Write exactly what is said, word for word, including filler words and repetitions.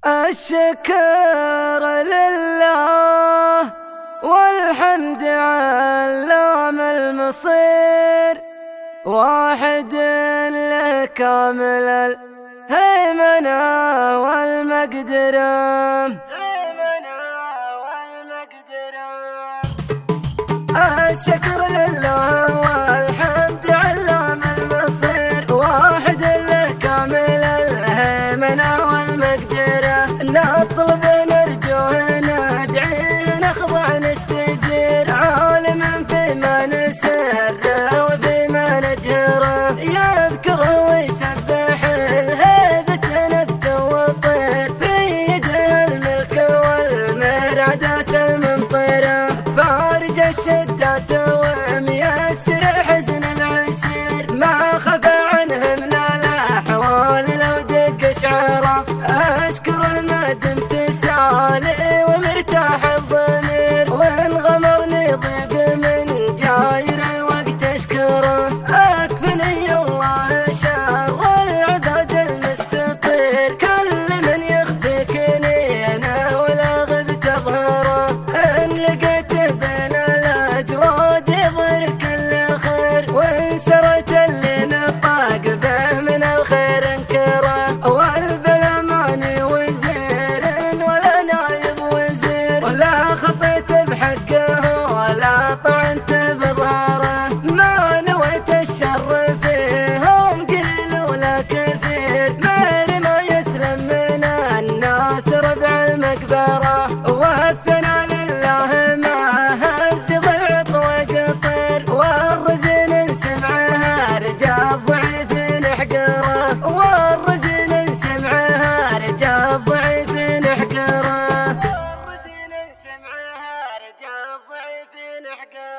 الشكر لله والحمد علام المصير، واحد له كامل الهيمنة والمقدرة. الشكر لله والحمد علام المصير، واحد له كامل الهيمنة والمقدرة. نطلب نرجوه ندعي نخضع نستجير، عالم فيما نسره وفيما نجهره، يذكره ويسبح الهيبة نبت وطير، في يده الملك والمرعدات الممطرة، فارج الشدات وميسر الحزن العسير، ما خفى عنه من الأحوال لو دق شعره. أشكره ما دمت سالي ومرتاح الضمير، وإن غمرني ضيق من جاير الوقت أشكره. أكفني الله شر العباد المستطير، كل من يخفي كنينه ولا غبت أظهره، إن لقيته بين الأجواد يظهر كل خير، وإن سرت اللي نطاق به من الخير انكره، والبلا ماني وزير ولا نايب وزير، ولا خطيت بحقه ولا طعنت بظهره، ما نويت الشر فيهم قليل ولا كثير، غير ما يسلم من الناس ربع المقبرة، والثناء لله ما هز ضلع وقطر، والرزين سمعها رجال ضعيف نحقره، والرزين سمعها رجال ضعيف نحقره، والرزين سمعها رجال ضعيف نحقره.